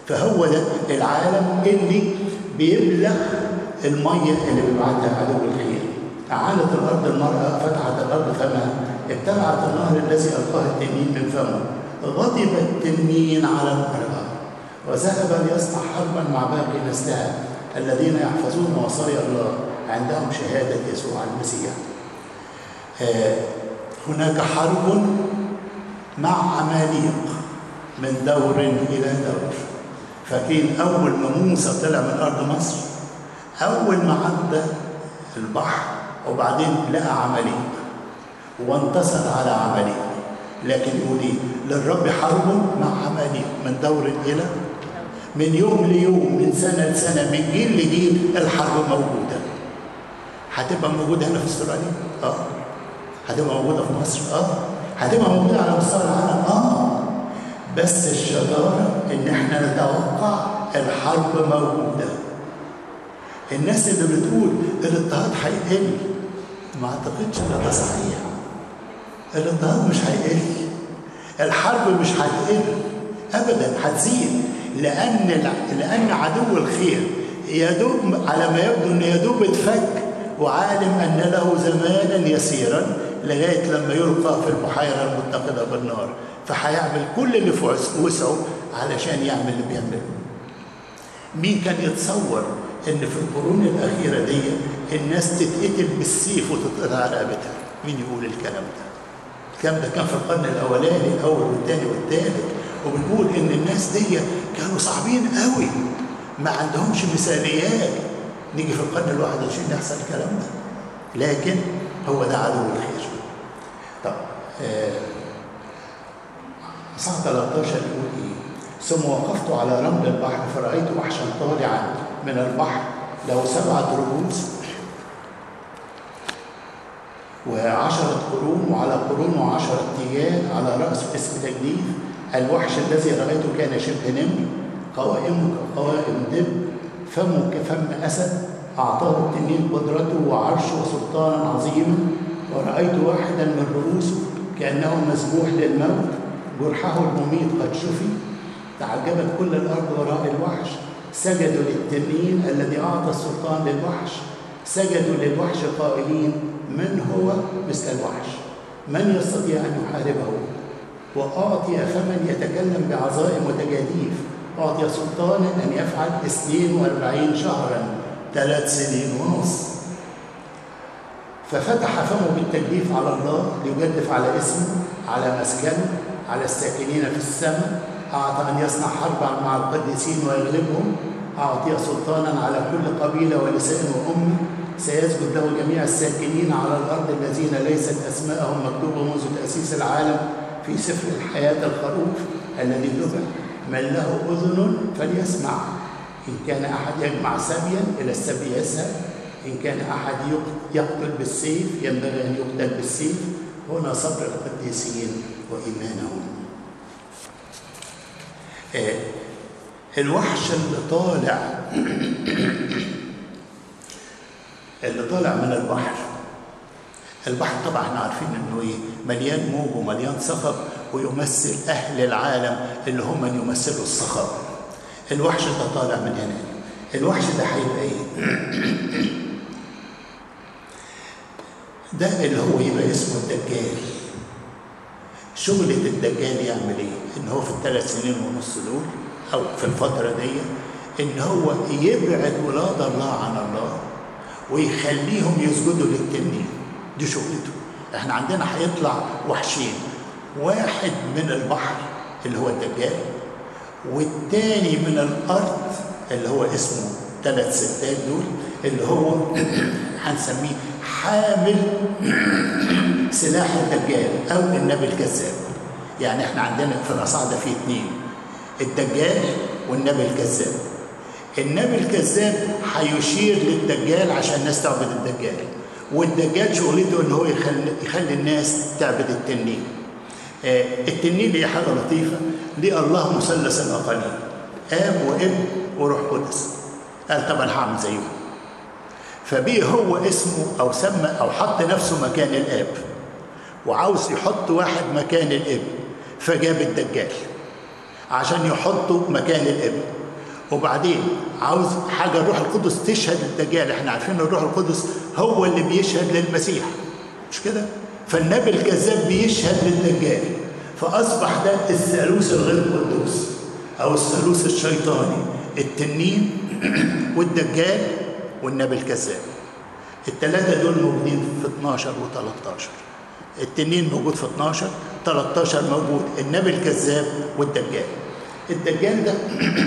Speaker 1: فهو ده العالم اللي بيبلغ الميه اللي بيبعتها عدو الخير. أعانت الأرض المرأة، فتحت الأرض فمها، ابتلعت النهر الذي ألقاه التنين من فمه، غضب التنين على المرأة وذهب ليصنع حربا مع باقي نسلها الذين يحفظون وصايا الله عندهم شهادة يسوع المسيح. آه هناك حرب مع عماليق من دور إلى دور. فكين أول ما موسى طلع من أرض مصر، أول ما عدى البحر وبعدين لقى عماليق وانتصر على عماليق، لكن يقول ايه؟ للرب حرب مع عماليق من دور الى من يوم ليوم، من سنه لسنه، من جيل لجيل الحرب موجوده. هتبقى موجوده هنا في استراليا؟ اه. هتبقى موجوده في مصر؟ اه. هتبقى موجوده على مستوى العالم؟ اه. بس الشطاره ان احنا نتوقع الحرب موجوده. الناس اللي بتقول الاضطهاد هيقل، ما اعتقدش ان ده صحيح. الاضطهاد مش هيقل، الحرب مش هتقل ابدا، هتزيد، لان لان عدو الخير يدوب على ما يبدو ان يدوب اتفك وعالم ان له زمانا يسيرا لغايه لما يلقى في البحيره المتقده بالنار، فهيعمل كل اللي في وسعه علشان يعمل اللي بيعمله. مين كان يتصور ان في القرون الاخيره دي الناس تتقتل بالسيف وتتقطع رقبتها؟ مين يقول الكلام ده؟ الكلام ده كان في القرن الاولاني الاول والثاني والثالث، وبنقول ان الناس دي كانوا صعبين قوي، ما عندهمش مثاليات. نيجي في القرن الواحد والعشرين يحصل الكلام ده، لكن هو ده عدو الخير. طب صح ثلاثة عشر يقول ايه؟ ثم وقفت على رمل البحر فرأيت وحشا طالعا من البحر له سبعة رؤوس وعشرة قرون، وعلى قرون وعشرة تيجان، على رأسه اسم تجديف. الوحش الذي رأيته كان شبه نمر، قوائمه كقوائم دب، فمه كفم أسد، أعطاه التنين قدرته وعرشه وسلطانا عظيما. ورأيت واحدا من رؤوسه كأنه مذبوح للموت، جرحه المميت قد شفي. تعجبت كل الأرض وراء الوحش، سجدوا للتنين الذي أعطى السلطان للوحش، سجدوا للوحش قائلين: من هو مثل الوحش؟ من يستطيع أن يحاربه؟ وأعطي فمن يتكلم بعظائم وتجاديف، أعطي سلطانا أن يفعل اثنين وأربعين شهرا، ثلاث سنين ونص. ففتح فمه بالتجديف على الله ليجدف على اسمه، على مسكنه، على الساكنين في السماء. أعطى أن يصنع حربا مع القديسين ويغلبهم. أعطي سلطانا على كل قبيلة ولسان وأمة. سيسجد له جميع الساكنين على الأرض الذين ليست أسماءهم مكتوبة منذ تأسيس العالم في سفر الحياة الخروف الذي ذبح. من له أذن فليسمع. إن كان أحد يجمع سبيا إلى السبي يسهل، إن كان أحد يقتل بالسيف ينبغي أن يقتل بالسيف. هنا صبر القديسين وإيمانهم. آه الوحش اللي طالع اللي طالع من البحر. البحر طبعا احنا عارفين انه ايه؟ مليان موج ومليان صخب، ويمثل اهل العالم اللي هم من يمثلوا الصخب. الوحش ده طالع من هنا. الوحش ده هيبقى ايه؟ ده اللي هو يبقى اسمه الدجال. شغلة الدجال يعمل ايه؟ ان هو في الثلاث سنين ونص دول او في الفترة دي ان هو يبعد ولاد الله عن الله ويخليهم يسجدوا للتنين. دي شغلته. احنا عندنا هيطلع وحشين، واحد من البحر اللي هو الدجال، والتاني من الارض اللي هو اسمه ثلاث ستات دول اللي هو هنسميه حامل سلاح الدجال او النبي الكذاب. يعني احنا عندنا في الاصعده في اثنين، الدجال والنبي الكذاب. النبي الكذاب هيشير للدجال عشان الناس تعبد الدجال، والدجال شغلته ان هو يخلي, يخلي الناس تعبد التنين. آه التنين ليه حاجه لطيفه، ليه الله مثلث الاقانيم، اب وابن وروح قدس. قال طبعا هعمل زيهم، فبيه هو اسمه او سمى او حط نفسه مكان الاب، وعاوز يحط واحد مكان الابن، فجاب الدجال عشان يحطوا مكان الابن. وبعدين عاوز حاجه الروح القدس تشهد للدجال. احنا عارفين ان الروح القدس هو اللي بيشهد للمسيح، مش كده؟ فالنبي الكذاب بيشهد للدجال، فاصبح ده الثالوث الغير قدوس او الثالوث الشيطاني، التنين والدجال والنبي الكذاب. الثلاثه دول موجودين في اتناشر وتلتاشر. التنين موجود في اتناشر، تلتاشر موجود النبي الكذاب والدجال. الدجال ده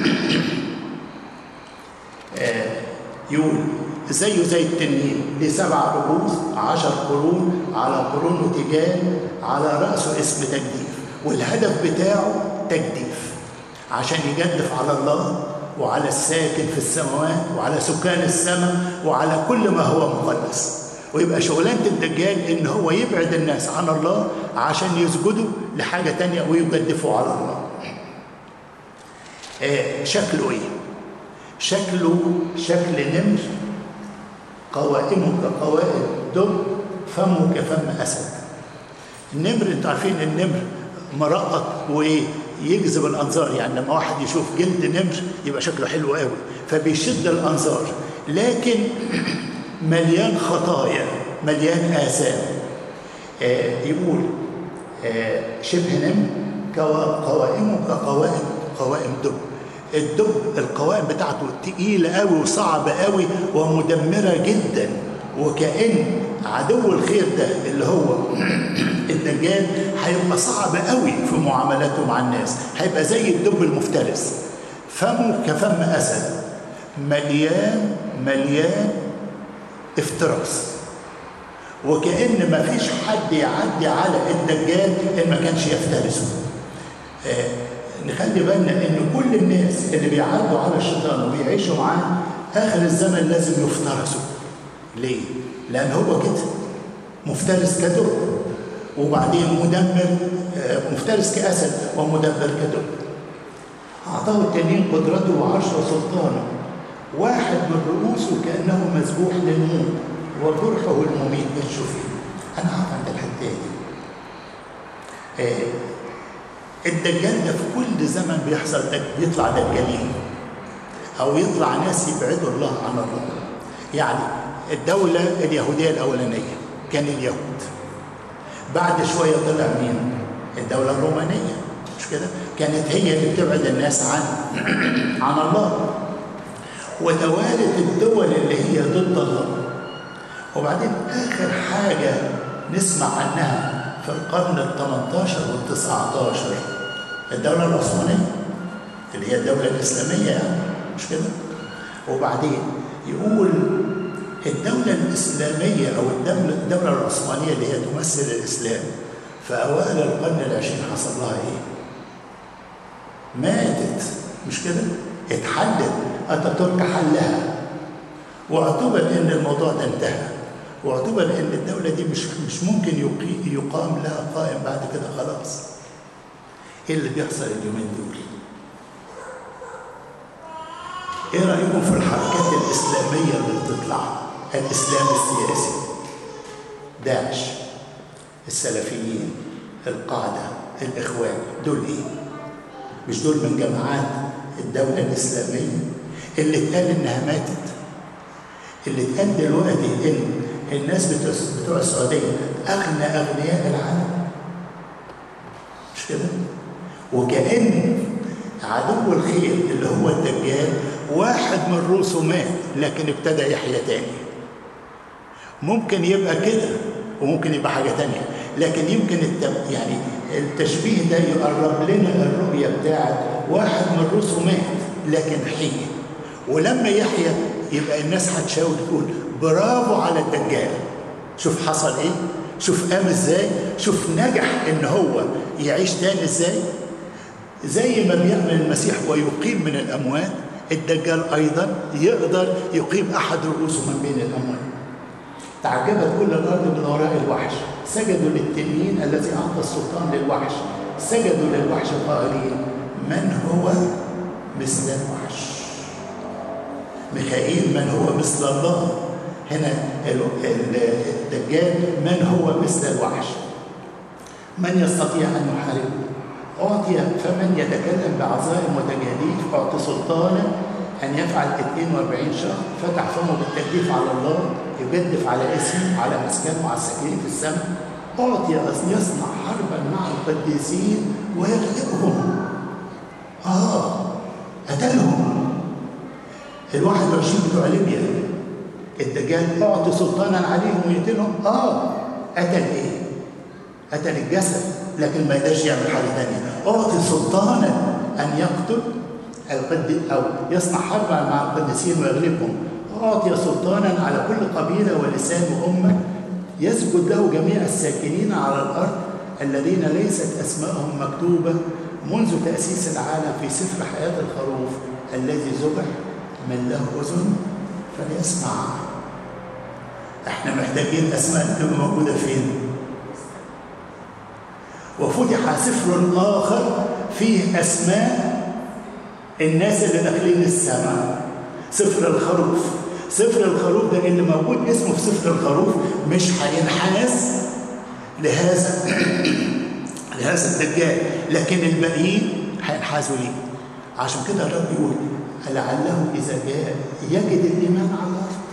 Speaker 1: يقول زيه زي التنين، ليه سبع رؤوس، عشر قرون، على قرونه تيجان، على رأسه اسم تجديف، والهدف بتاعه تجديف عشان يجدف على الله وعلى الساكن في السماوات وعلى سكان السماء وعلى كل ما هو مقدس. ويبقى شغلانة الدجال إن هو يبعد الناس عن الله عشان يسجدوا لحاجة تانية ويجدفوا على الله. آه شكله إيه؟ شكله شكل نمر، قوائمه كقوائم دب، فمه كفم أسد. النمر انتوا عارفين النمر مرقط وإيه؟ يجذب الأنظار، يعني لما واحد يشوف جلد نمر يبقى شكله حلو قوي فبيشد الأنظار، لكن مليان خطايا، مليان آثام. آه يقول آه شبه نمر قوائمه كقوائم قوائم دب. الدب القوائم بتاعته تقيلة قوي وصعبة قوي ومدمرة جدا، وكأن عدو الخير ده اللي هو الدجال هيبقى صعب قوي في معاملاته مع الناس، هيبقى زي الدب المفترس. فمه كفم أسد، مليان مليان افتراس، وكأن ما فيش حد يعدي على الدجال إن ما كانش يفترسه. آه نخلي بالنا ان كل الناس اللي بيعدوا على الشيطان وبيعيشوا معاه اخر الزمن لازم يفترسوا. ليه؟ لان هو كده مفترس كدب، وبعدين مدمر، مفترس كاسد ومدمر كدب. اعطاه التنين قدرته وعرشه وسلطانه، واحد من رؤوسه كانه مذبوح للموت وجرحه المميت بالشفي. انا هقف عند الحته دي. آه الدجال ده في كل زمن بيحصل بيطلع دجالين او يطلع ناس يبعدوا الله عن الله. يعني الدولة اليهودية الأولانية كان اليهود، بعد شوية طلع مين؟ الدولة الرومانية، مش كده؟ كانت هي اللي بتبعد الناس عن عن الله، وتوالت الدول اللي هي ضد الله. وبعدين آخر حاجة نسمع عنها في القرن الثمنتاشر والتسعتاشر الدولة العثمانية اللي هي الدولة الإسلامية، يعني مش كده؟ وبعدين يقول الدولة الإسلامية أو الدولة العثمانية اللي هي تمثل الإسلام في أوائل القرن العشرين حصل لها إيه؟ ماتت، مش كده؟ اتحلت، أتاتورك حلها، واعتبر إن الموضوع ده انتهى، واعتبر ان الدوله دي مش مش ممكن يقام لها قائم بعد كده خلاص. ايه اللي بيحصل اليومين دول؟ ايه رايكم في الحركات الاسلاميه اللي بتطلع؟ الاسلام السياسي، داعش، السلفيين، القاعده، الاخوان، دول ايه؟ مش دول من جماعات الدوله الاسلاميه اللي اتقال انها ماتت؟ اللي اتقال دلوقتي ان الناس بتوع السعودية أغنى أغنياء العالم، مش كده؟ وكأن عدو الخير اللي هو الدجال واحد من رؤوسه مات لكن ابتدى يحيى تاني. ممكن يبقى كده وممكن يبقى حاجة تانية، لكن يمكن التب... يعني التشبيه ده يقرب لنا الرؤية بتاعت واحد من رؤوسه مات لكن حي، ولما يحيى يبقى الناس هتشاور تقول برافو على الدجال. شوف حصل ايه؟ شوف قام ازاي؟ شوف نجح ان هو يعيش تاني ازاي؟ زي ما بيعمل المسيح ويقيم من الاموات، الدجال ايضا يقدر يقيم احد رؤوسه من بين الاموات. تعجبت كل الارض من وراء الوحش، سجدوا للتنين الذي اعطى السلطان للوحش، سجدوا للوحش قائلين من هو مثل الوحش. ميخائيل من هو مثل الله، هنا الدجال من هو مثل الوحش. من يستطيع ان يحاربه؟ أعطي فمن يتكلم بعظائم وتجاديف أعطي سلطانا أن يفعل اثنين وأربعين شهر، فتح فمه بالتجديف على الله، يجدف على اسمه على مسكنه على الساكنين في السماء. أعطي أن يصنع حربا مع القديسين ويغلبهم. آه قتلهم الواحد وعشرين بتوع ليبيا، الدجال أعطي سلطانا عليهم ويقتلهم. آه قتل إيه؟ قتل الجسد، لكن ما يقدرش يعمل حاجة تانية. أعطي سلطانا أن يقتل القد أو يصنع حربا مع القديسين ويغلبهم. أعطي سلطانا على كل قبيلة ولسان وأمة، يسجد له جميع الساكنين على الأرض الذين ليست أسماءهم مكتوبة منذ تأسيس العالم في سفر حياة الخروف الذي ذبح. من له أذن فليسمع. احنا محتاجين أسماء تبقى موجودة فين؟ وفتح سفر آخر فيه أسماء الناس اللي داخلين السماء، سفر الخروف. سفر الخروف ده اللي موجود اسمه في سفر الخروف مش هينحاز لهذا لهذا الدجال، لكن الباقيين هينحازوا ليه. عشان كده الرب يقول لعله إذا جاء يجد الإيمان على الأرض،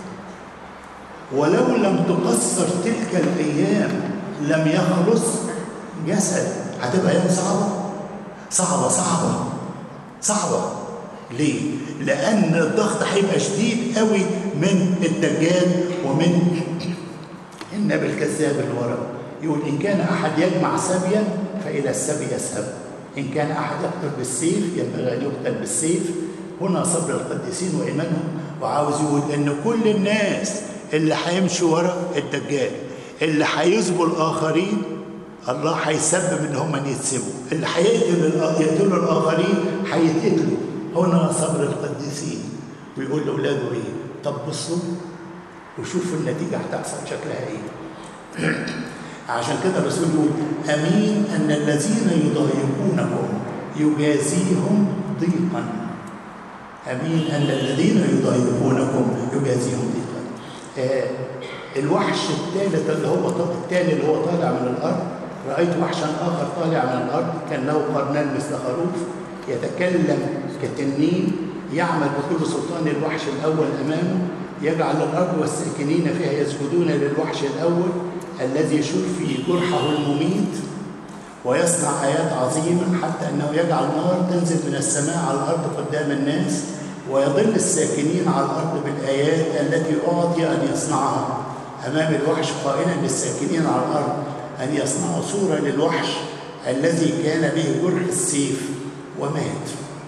Speaker 1: ولو لم تقصر تلك الأيام لم يخلص جسد. هتبقى أيام صعبة صعبة صعبة صعبة. ليه؟ لأن الضغط هيبقى شديد قوي من الدجال ومن النبي الكذاب اللي وراه. يقول إن كان أحد يجمع سبيا فإلى السبي يذهب، إن كان أحد يقتل بالسيف ينبغي أن يقتل بالسيف. هنا صبر القديسين وإيمانهم. وعاوز يقول إن كل الناس اللي هيمشوا ورا الدجال، اللي هيذبوا الآخرين، الله هيسبب إن هم يتسبوا. اللي هيقتلوا يقتلوا الآخرين هيتقتلوا. هنا صبر القديسين. ويقول لأولاده إيه؟ طب بصوا وشوفوا النتيجة هتحصل شكلها إيه. عشان كده الرسول يقول أمين أن الذين يضايقونكم يجازيهم ضيقا. أمين أن الذين يضايقونكم يجازيهم ضيقا. آه الوحش الثالث اللي هو الثاني اللي هو طالع من الأرض، رأيت وحشا آخر طالع من الأرض كان له قرنان مثل خروف يتكلم كتنين، يعمل بكل سلطان الوحش الأول أمامه، يجعل الأرض والساكنين فيها يسجدون للوحش الأول الذي يشوف في جرحه المميت، ويصنع آيات عظيمة حتى أنه يجعل نار تنزل من السماء على الأرض قدام الناس، ويضل الساكنين على الأرض بالآيات التي أعطي أن يصنعها أمام الوحش، قائلا للساكنين على الأرض أن يصنعوا صورة للوحش الذي كان به جرح السيف ومات.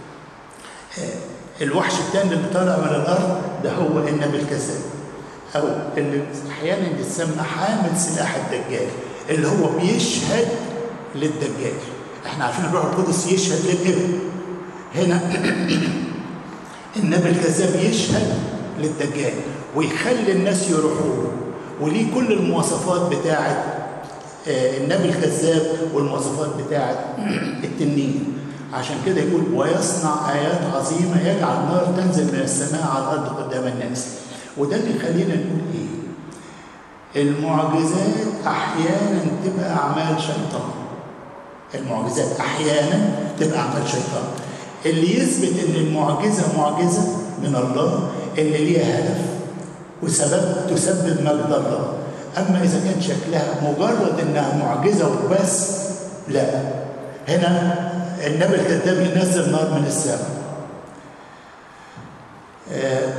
Speaker 1: الوحش الثاني اللي طالع من الأرض ده هو النبي الكذاب، أو اللي أحيانا يتسمى حامل سلاح الدجال، اللي هو بيشهد للدجال. احنا عارفين الروح القدس يشهد للابن، هنا النبي الكذاب يشهد للدجال ويخلي الناس يروحوا له، وليه كل المواصفات بتاعه النبي الكذاب والمواصفات بتاعه التنين. عشان كده يقول ويصنع آيات عظيمة، يجعل نار تنزل من السماء على الأرض قدام الناس. وده اللي يخلينا نقول إيه؟ المعجزات أحيانا تبقى أعمال شيطان. المعجزات أحيانا تبقى أعمال شيطان. اللي يثبت إن المعجزة معجزة من الله اللي ليها هدف وسبب تسبب مجد الله. أما إذا كان شكلها مجرد إنها معجزة وبس، لا. هنا النبي الكذاب ينزل نار من السماء. آه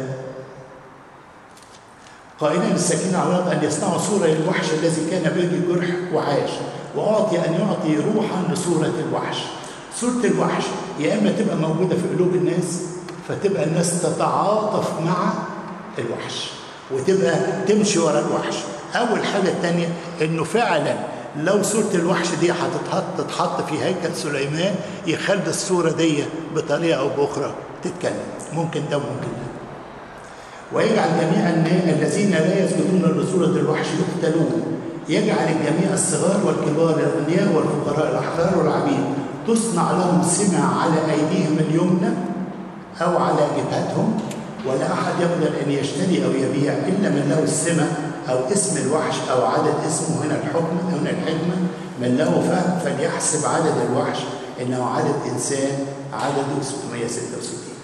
Speaker 1: قائلا للساكنين على الارض ان يصنعوا صوره للوحش الذي كان به جرح وعاش، واعطي ان يعطي روحا لصوره الوحش. صوره الوحش يا اما تبقى موجوده في قلوب الناس فتبقى الناس تتعاطف مع الوحش وتبقى تمشي ورا الوحش. اول حاجه الثانيه انه فعلا لو صورة الوحش دي هتتحط تتحط في هيكل سليمان يخلي الصورة دي بطريقة أو بأخرى تتكلم، ممكن ده وممكن ده. ويجعل جميع الذين لا يسجدون لصورة الوحش يقتلون، يجعل الجميع الصغار والكبار الأغنياء والفقراء الأحرار والعبيد تصنع لهم سمع على أيديهم اليمنى أو على جبهتهم، ولا أحد يقدر أن يشتري أو يبيع إلا من له السمع أو اسم الوحش أو عدد اسمه. هنا الحكم هنا الحكمة، من له فهم فليحسب عدد الوحش إنه عدد إنسان عدده ستمائة وستة وستين.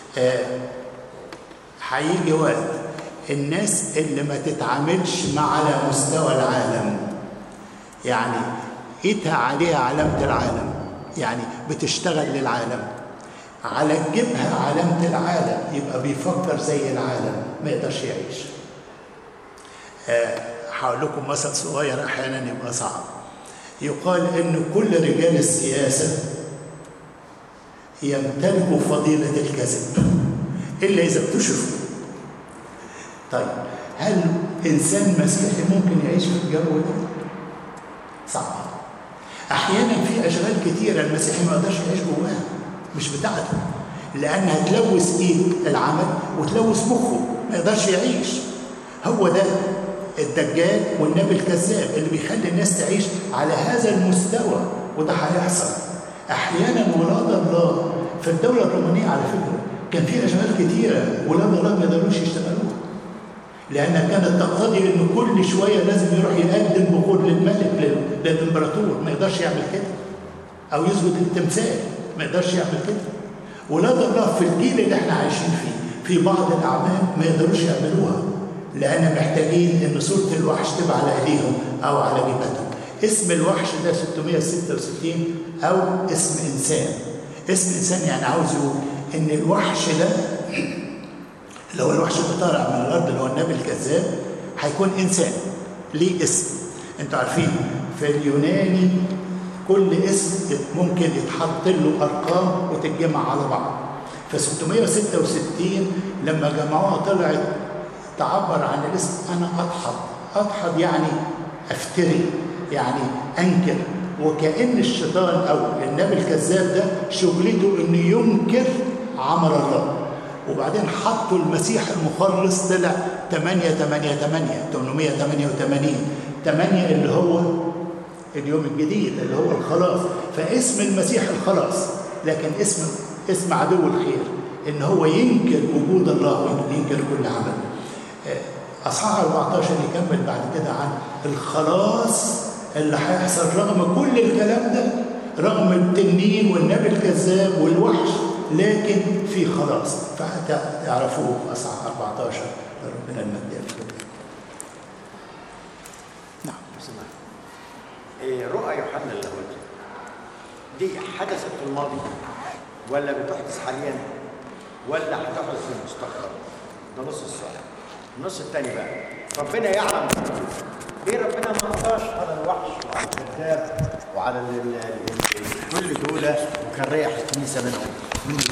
Speaker 1: هيجي آه وقت الناس اللي ما تتعاملش مع على مستوى العالم، يعني إيدها عليها علامة العالم، يعني بتشتغل للعالم، على جيبها علامة العالم، يبقى بيفكر زي العالم، ما يقدرش يعيش. هقول آه لكم مثل صغير أحيانا يبقى صعب. يقال إن كل رجال السياسة يمتلكوا فضيلة الكذب إلا إذا اكتشفوا. طيب هل إنسان مسيحي ممكن يعيش في الجو ده؟ صعب. أحيانا في أشغال كتيرة المسيحي ما يقدرش يعيش جواها، مش بتاعته، لأنها تلوث إيد العمل وتلوث مخه، ما يقدرش يعيش. هو ده الدجال والنبي الكذاب اللي بيخلي الناس تعيش على هذا المستوى، وده هيحصل. أحيانا ولاد الله في الدولة الرومانية على فكرة كان في أشغال كتيرة ولاد الله ما يقدروش يشتغلوها، لأنها كانت تقتضي إنه كل شوية لازم يروح يقدم بخور للملك للإمبراطور، ما يقدرش يعمل كده، أو يسجد للتمثال، ما يقدرش يعمل كده. ولاد الله في الجيل اللي احنا عايشين فيه في بعض الأعمال ما يقدروش يعملوها، لأن محتاجين إن صورة الوحش تبقى على إيديهم أو على جبهتهم. اسم الوحش ده ستمائة وستة وستين أو اسم إنسان. اسم إنسان يعني عاوز يقول إن الوحش ده اللي هو الوحش اللي طالع من الأرض اللي هو النبي الكذاب هيكون إنسان ليه اسم. أنتوا عارفين في اليوناني كل اسم ممكن يتحط له أرقام وتتجمع على بعض. ف ستمائة وستة وستين لما جمعوها طلعت تعبر عن الاسم أنا أدحض. أدحض يعني أفتري، يعني أنكر، وكأن الشيطان أو النبي الكذاب ده شغلته إنه ينكر عمل الله. وبعدين حطوا المسيح المخلص طلع ثمانية ثمانية ثمانية ثمانمائة وثمانية وثمانين ثمانية اللي هو اليوم الجديد اللي هو الخلاص. فاسم المسيح الخلاص، لكن اسم اسم عدو الخير إن هو ينكر وجود الله وينكر كل عمل. أصحاح أربعة عشر يكمل بعد كده عن الخلاص اللي هيحصل رغم كل الكلام ده، رغم التنين والنبي الكذاب والوحش، لكن في خلاص. فتعرفوه في أصحاح أربعة عشر. ربنا المجد. نعم.
Speaker 3: إيه رؤى يوحنا اللاهوتي دي حدثت في الماضي ولا بتحدث حاليا ولا هتحدث في المستقبل؟ ده نص السؤال. النص الثاني بقى ربنا يعلم ليه ربنا ما قضاش على الوحش وعلى الكذاب وعلى كل دول وكان ريح الكنيسه منهم.